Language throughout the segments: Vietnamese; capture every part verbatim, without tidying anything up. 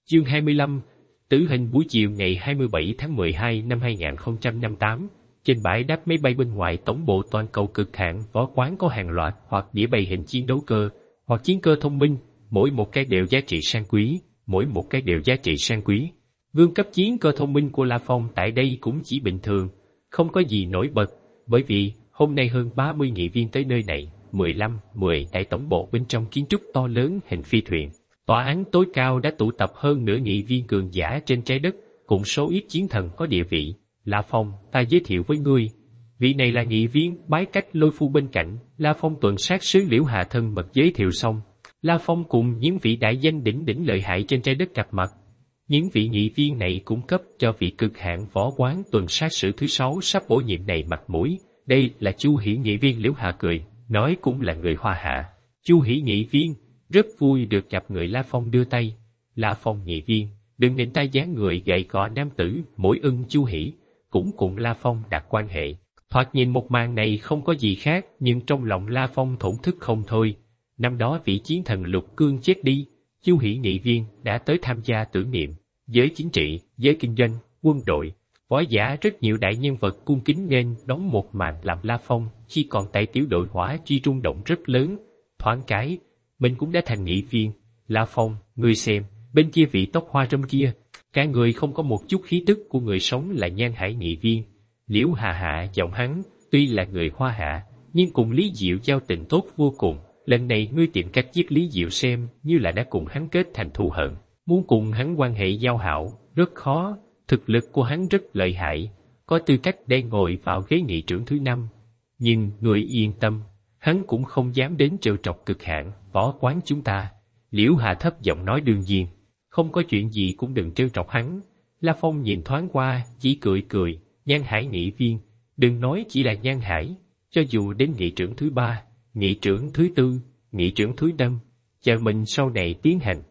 Chương hai mươi lăm, tử hình. Buổi chiều ngày hai mươi bảy tháng mười hai năm hai nghìn không trăm năm mươi tám, trên bãi đáp máy bay bên ngoài tổng bộ toàn cầu cực hạn võ quán có hàng loạt hoặc đĩa bày hình chiến đấu cơ, hoặc chiến cơ thông minh, mỗi một cái đều giá trị sang quý, mỗi một cái đều giá trị sang quý. Vương cấp chiến cơ thông minh của La Phong tại đây cũng chỉ bình thường, không có gì nổi bật, bởi vì hôm nay hơn ba mươi nghị viên tới nơi này, mười lăm, mười tại tổng bộ bên trong kiến trúc to lớn hình phi thuyền. Tòa án tối cao đã tụ tập hơn nửa nghị viên cường giả trên trái đất, cùng số ít chiến thần có địa vị. La Phong, ta giới thiệu với ngươi, vị này là nghị viên bái cách Lôi Phu bên cạnh. La Phong tuần sát sứ Liễu Hà thân mật giới thiệu xong, La Phong cùng những vị đại danh đỉnh đỉnh lợi hại trên trái đất gặp mặt. Những vị nghị viên này cung cấp cho vị cực hạn võ quán tuần sát sử thứ sáu sắp bổ nhiệm này mặt mũi. Đây là Chu Hỷ nghị viên. Liễu Hà cười, nói cũng là người Hoa Hạ. Chu Hỷ nghị viên, rất vui được gặp người. La Phong đưa tay. La Phong nghị viên, đừng nịnh tay dáng người gầy gò nam tử, mỗi ưng. Chu Hỷ cũng cùng La Phong đặt quan hệ. Thoạt nhìn một màn này không có gì khác, nhưng trong lòng La Phong thổn thức không thôi. Năm đó vị chiến thần Lục Cương chết đi, Chu Hỷ nghị viên đã tới tham gia tưởng niệm. Giới chính trị, giới kinh doanh, quân đội, võ giả rất nhiều đại nhân vật cung kính nghênh đón một màn làm La Phong khi còn tại tiểu đội hỏa truy rung động rất lớn. Thoáng cái, mình cũng đã thành nghị viên. La Phong, ngươi xem, bên kia vị tóc hoa râm kia, cả người không có một chút khí tức của người sống là Nhan Hải nghị viên. Liễu Hà hạ giọng hắn, tuy là người Hoa Hạ, nhưng cùng Lý Diệu giao tình tốt vô cùng. Lần này ngươi tìm cách giết Lý Diệu xem như là đã cùng hắn kết thành thù hận. Muốn cùng hắn quan hệ giao hảo, rất khó, thực lực của hắn rất lợi hại, có tư cách để ngồi vào ghế nghị trưởng thứ năm. Nhưng người yên tâm, hắn cũng không dám đến trêu trọc cực hạn võ quán chúng ta. Liễu Hà thấp giọng nói, đương nhiên, không có chuyện gì cũng đừng trêu chọc hắn. La Phong nhìn thoáng qua, chỉ cười cười, Nhan Hải nghị viên, đừng nói chỉ là Nhan Hải, cho dù đến nghị trưởng thứ ba, nghị trưởng thứ tư, nghị trưởng thứ năm, chờ mình sau này tiến hành.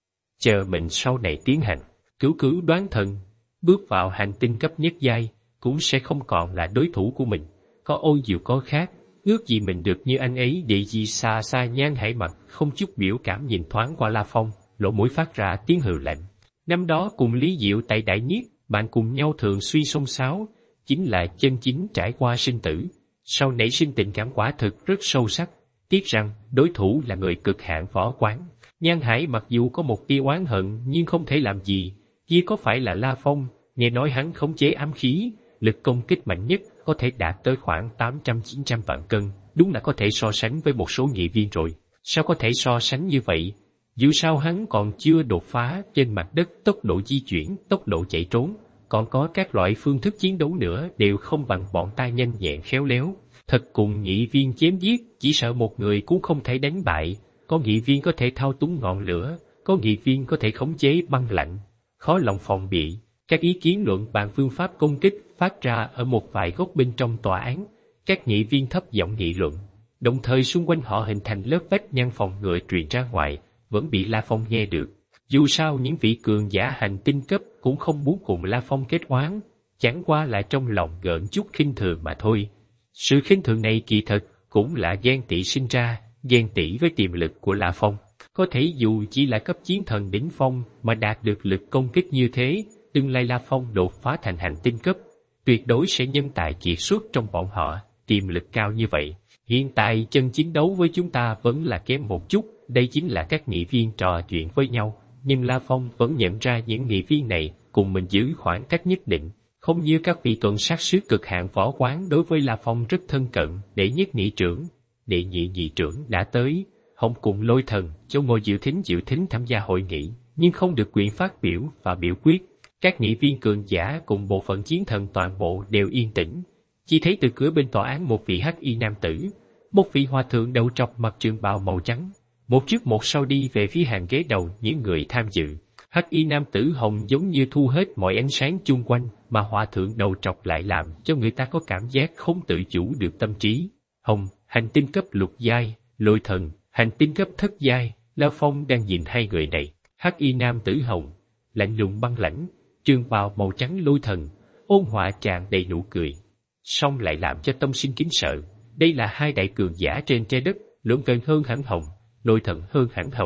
Chờ mình sau này tiến hành, cứu cứu đoán thần, bước vào hành tinh cấp nhất giai, cũng sẽ không còn là đối thủ của mình. Có Ôi Diệu có khác, ước gì mình được như anh ấy. Địa gì xa xa. Nhan Hải mặt không chút biểu cảm nhìn thoáng qua La Phong, lỗ mũi phát ra tiếng hừ lạnh. Năm đó cùng Lý Diệu tại Đại Niết, bạn cùng nhau thường suy xôn xáo, chính là chân chính trải qua sinh tử. Sau nảy sinh tình cảm quả thực rất sâu sắc, tiếc rằng đối thủ là người cực hạn võ quán. Nhan Hải mặc dù có một tia oán hận nhưng không thể làm gì, kia có phải là La Phong, nghe nói hắn khống chế ám khí, lực công kích mạnh nhất có thể đạt tới khoảng tám trăm chín trăm vạn cân, đúng là có thể so sánh với một số nghị viên rồi. Sao có thể so sánh như vậy? Dù sao hắn còn chưa đột phá trên mặt đất, tốc độ di chuyển, tốc độ chạy trốn, còn có các loại phương thức chiến đấu nữa đều không bằng bọn ta nhanh nhẹn khéo léo. Thật cùng nghị viên chém giết, chỉ sợ một người cũng không thể đánh bại. Có nghị viên có thể thao túng ngọn lửa, có nghị viên có thể khống chế băng lạnh. Khó lòng phòng bị, các ý kiến luận bàn phương pháp công kích phát ra ở một vài góc bên trong tòa án. Các nghị viên thấp giọng nghị luận, đồng thời xung quanh họ hình thành lớp vách ngăn phòng ngừa truyền ra ngoài, vẫn bị La Phong nghe được. Dù sao những vị cường giả hành tinh cấp cũng không muốn cùng La Phong kết oán, chẳng qua là trong lòng gợn chút khinh thường mà thôi. Sự khinh thường này kỳ thật cũng là ghen tị sinh ra, ghen tị với tiềm lực của La Phong. Có thể dù chỉ là cấp chiến thần đỉnh phong mà đạt được lực công kích như thế, tương lai La Phong đột phá thành hành tinh cấp, tuyệt đối sẽ nhân tài kiệt xuất trong bọn họ. Tiềm lực cao như vậy, hiện tại chân chiến đấu với chúng ta vẫn là kém một chút. Đây chính là các nghị viên trò chuyện với nhau, nhưng La Phong vẫn nhận ra những nghị viên này cùng mình giữ khoảng cách nhất định. Không như các vị tuần sát sứ cực hạn võ quán đối với La Phong rất thân cận. Đệ nhất nghị trưởng, đệ nhị nghị trưởng đã tới, Hồng cùng Lôi Thần cho ngồi dự thính dự thính tham gia hội nghị, nhưng không được quyền phát biểu và biểu quyết. Các nghị viên cường giả cùng bộ phận chiến thần toàn bộ đều yên tĩnh. Chỉ thấy từ cửa bên tòa án một vị hắc y nam tử, một vị hòa thượng đầu trọc mặc trường bào màu trắng, một trước một sau đi về phía hàng ghế đầu những người tham dự. Hắc y nam tử Hồng giống như thu hết mọi ánh sáng chung quanh, mà hòa thượng đầu trọc lại làm cho người ta có cảm giác không tự chủ được tâm trí. Hồng, hành tinh cấp lục giai, Lôi Thần, hành tinh cấp thất giai. La Phong đang nhìn hai người này. Hắc y nam tử Hồng, lạnh lùng băng lãnh, trường bào màu trắng Lôi Thần, ôn hòa tràn đầy nụ cười, song lại làm cho tâm sinh kính sợ. Đây là hai đại cường giả trên trái đất, lưỡng vẹn hơn hẳn Hồng, Lôi Thần hơn hẳn Hồng.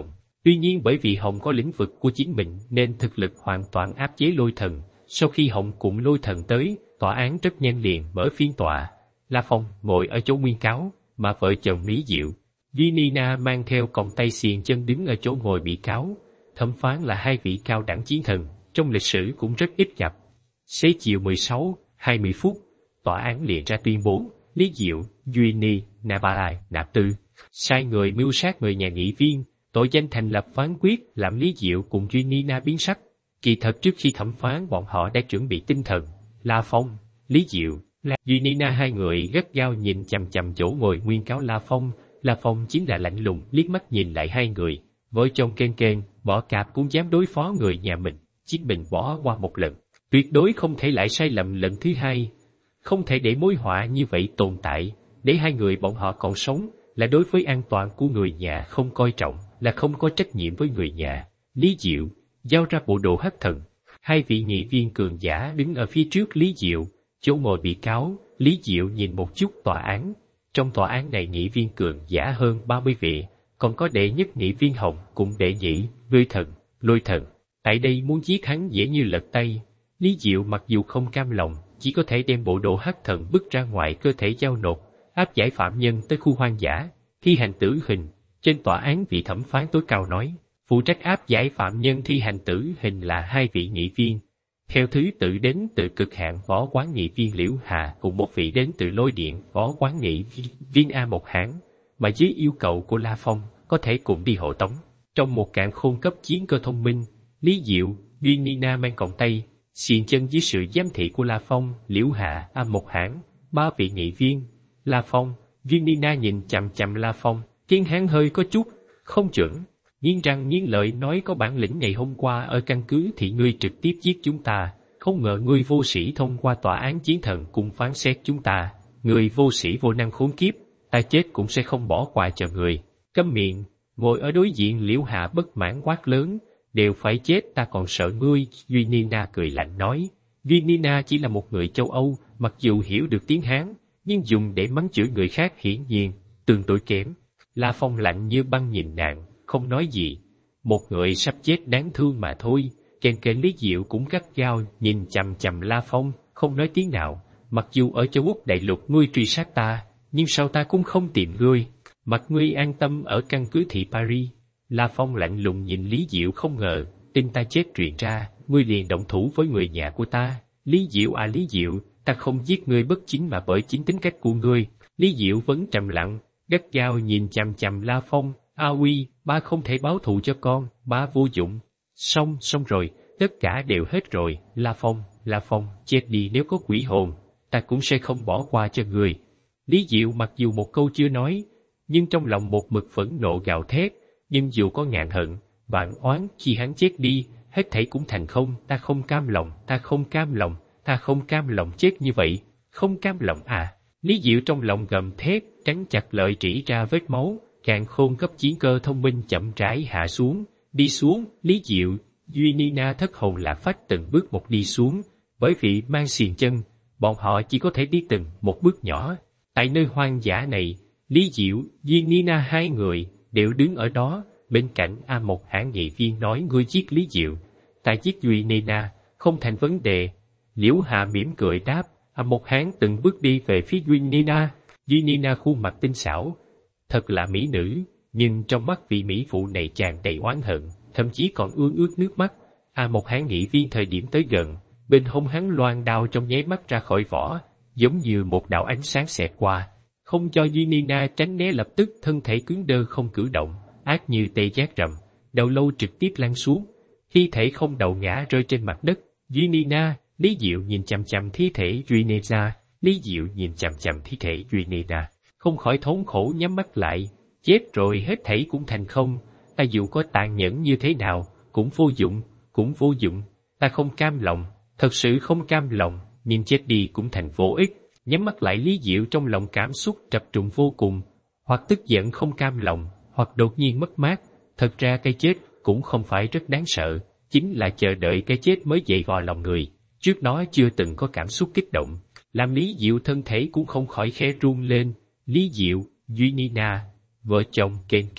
Tuy nhiên bởi vì Hồng có lĩnh vực của chính mình nên thực lực hoàn toàn áp chế lôi thần. Sau khi Hồng cùng lôi thần tới, tòa án rất nhanh liền mở phiên tòa. La Phong ngồi ở chỗ nguyên cáo, mà vợ chồng Lý Diệu, Duy Nina mang theo còng tay xiềng chân đứng ở chỗ ngồi bị cáo. Thẩm phán là hai vị cao đẳng chiến thần, trong lịch sử cũng rất ít gặp. Xế chiều mười sáu, hai mươi phút, tòa án liền ra tuyên bố, Lý Diệu, Duy Ni, Nabalai, Nạp Tư, sai người mưu sát người nhà nghị viên, tội danh thành lập phán quyết làm Lý Diệu cùng Duy Nina biến sắc. Kỳ thật trước khi thẩm phán bọn họ đã chuẩn bị tinh thần. La Phong, Lý Diệu, La Duy Nina hai người gắt gao nhìn chằm chằm chỗ ngồi nguyên cáo La Phong. La Phong chính là lạnh lùng liếc mắt nhìn lại hai người, vợ chồng kên kên, bỏ cạp cũng dám đối phó người nhà mình, chính mình bỏ qua một lần, tuyệt đối không thể lại sai lầm lần thứ hai, không thể để mối họa như vậy tồn tại, để hai người bọn họ còn sống, là đối với an toàn của người nhà không coi trọng, là không có trách nhiệm với người nhà. Lý Diệu, giao ra bộ đồ hắc thần. Hai vị nghị viên cường giả đứng ở phía trước Lý Diệu, chỗ ngồi bị cáo. Lý Diệu nhìn một chút tòa án. Trong tòa án này nghị viên cường giả hơn ba mươi vị, còn có đệ nhất nghị viên Hồng cùng đệ nhị, Lôi thần, Lôi thần. Tại đây muốn giết hắn dễ như lật tay. Lý Diệu mặc dù không cam lòng, chỉ có thể đem bộ đồ hắc thần bứt ra ngoài cơ thể giao nộp, áp giải phạm nhân tới khu hoang dã, thi hành tử hình. Trên tòa án vị thẩm phán tối cao nói, phụ trách áp giải phạm nhân thi hành tử hình là hai vị nghị viên. Theo thứ tự đến từ cực hạn võ quán nghị viên Liễu Hà cùng một vị đến từ lôi điện võ quán nghị viên A Một Hán, mà dưới yêu cầu của La Phong có thể cùng đi hộ tống. Trong một cạn khôn cấp chiến cơ thông minh, Lý Diệu, Duy Nina mang còng tay, xiềng chân dưới sự giám thị của La Phong, Liễu Hà, A Một Hán, ba vị nghị viên. La Phong, Duy Nina nhìn chằm chằm La Phong, khiến hắn hơi có chút không chuẩn, nghiến răng nghiến lợi nói có bản lĩnh ngày hôm qua ở căn cứ thì ngươi trực tiếp giết chúng ta, không ngờ ngươi vô sĩ thông qua tòa án chiến thần cùng phán xét chúng ta, ngươi vô sĩ vô năng khốn kiếp, ta chết cũng sẽ không bỏ qua cho ngươi. Câm miệng. Ngồi ở đối diện Liễu Hạ bất mãn quát lớn, đều phải chết ta còn sợ ngươi. Duy Nina cười lạnh nói, Duy Nina chỉ là một người châu Âu, mặc dù hiểu được tiếng Hán, nhưng dùng để mắng chửi người khác hiển nhiên tương đối kém. La Phong lạnh như băng nhìn nàng, không nói gì. Một người sắp chết đáng thương mà thôi. Kèn kèn Lý Diệu cũng gắt gao nhìn chằm chằm La Phong, không nói tiếng nào. Mặc dù ở châu Úc đại lục ngươi truy sát ta, nhưng sao ta cũng không tìm ngươi. Mặt ngươi an tâm ở căn cứ thị Paris. La Phong lạnh lùng nhìn Lý Diệu, không ngờ tin ta chết truyền ra, ngươi liền động thủ với người nhà của ta. Lý Diệu à Lý Diệu, ta không giết ngươi bất chính mà bởi chính tính cách của ngươi. Lý Diệu vẫn trầm lặng, gắt gao nhìn chằm chằm La Phong. A Uy, ba không thể báo thù cho con, ba vô dụng. Xong, xong rồi, tất cả đều hết rồi. La Phong, La Phong, chết đi, nếu có quỷ hồn, ta cũng sẽ không bỏ qua cho người. Lý Diệu mặc dù một câu chưa nói, nhưng trong lòng một mực phẫn nộ gào thét, nhưng dù có ngàn hận, vạn oán, khi hắn chết đi, hết thảy cũng thành không. Ta không cam lòng, ta không cam lòng, ta không cam lòng chết như vậy, không cam lòng à. Lý Diệu trong lòng gầm thét, cắn chặt lợi chỉ ra vết máu. Càn khôn cấp chiến cơ thông minh chậm rãi hạ xuống, đi xuống. Lý Diệu, Duy Nina thất hồn lạc phách từng bước một đi xuống, bởi vì mang xiềng chân, bọn họ chỉ có thể đi từng một bước nhỏ. Tại nơi hoang dã này, Lý Diệu, Duy Nina hai người đều đứng ở đó, bên cạnh A Một Hán nghị viên nói ngươi giết Lý Diệu, ta giết Duy Nina, không thành vấn đề. Liễu Hạ mỉm cười đáp. A Một Hán từng bước đi về phía Duy Nina. Duy Nina khuôn mặt tinh xảo, thật là mỹ nữ, nhưng trong mắt vị mỹ phụ này tràn đầy oán hận, thậm chí còn ương ướt nước mắt. A Một Hán nghị viên thời điểm tới gần, bên hông hắn loan đao trong nháy mắt ra khỏi vỏ, giống như một đạo ánh sáng xẹt qua, không cho Duy Nina tránh né, lập tức thân thể cứng đơ không cử động, ác như tê giác rầm, đầu lâu trực tiếp lăn xuống, thi thể không đầu ngã rơi trên mặt đất. Duy Nina, Lý Diệu nhìn chằm chằm thi thể Duy Nina, Lý Diệu nhìn chằm chằm thi thể Duy Nina, không khỏi thống khổ nhắm mắt lại. Chết rồi, hết thảy cũng thành không. Ta dù có tàn nhẫn như thế nào, cũng vô dụng, cũng vô dụng. Ta không cam lòng, thật sự không cam lòng, nhưng chết đi cũng thành vô ích. Nhắm mắt lại, Lý Diệu trong lòng cảm xúc trập trùng vô cùng, hoặc tức giận không cam lòng, hoặc đột nhiên mất mát. Thật ra cái chết cũng không phải rất đáng sợ, chính là chờ đợi cái chết mới dậy vò lòng người. Trước đó chưa từng có cảm xúc kích động, làm Lý Diệu thân thể cũng không khỏi khẽ run lên. Lý Diệu, Duy Nina, vợ chồng kền kền,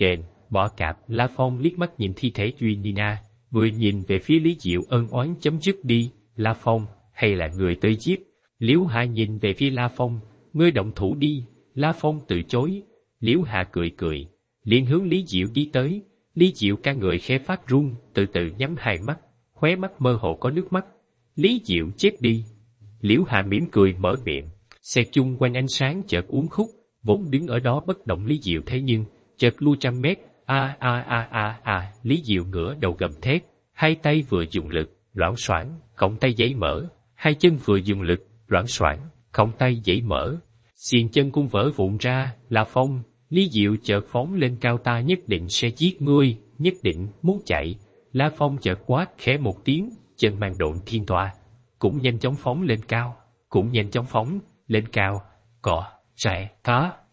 bỏ cạp. La Phong liếc mắt nhìn thi thể Duy Nina, vừa nhìn về phía Lý Diệu ân oán chấm dứt đi. La Phong, hay là người tới giết? Liễu Hạ nhìn về phía La Phong, ngươi động thủ đi. La Phong từ chối. Liễu Hạ cười cười, liền hướng Lý Diệu đi tới. Lý Diệu cả người khẽ phát run, từ từ nhắm hai mắt, khóe mắt mơ hồ có nước mắt. Lý Diệu chết đi. Liễu Hạ mỉm cười mở miệng, xe chung quanh ánh sáng chợt uốn khúc, vốn đứng ở đó bất động Lý Diệu thế nhưng chợt lui trăm mét. A a a a a, Lý Diệu ngửa đầu gầm thét, hai tay vừa dùng lực, loảng xoảng, còng tay giãy mở, hai chân vừa dùng lực, loảng xoảng, còng tay giãy mở, xiềng chân cũng vỡ vụn ra. La Phong, Lý Diệu chợt phóng lên cao, ta nhất định sẽ giết ngươi, nhất định. Muốn chạy, La Phong chợt quát khẽ một tiếng, chân mang độn thiên tòa, cũng nhanh chóng phóng lên cao, cũng nhanh chóng phóng lên cao. Cọ, rẽ, cá.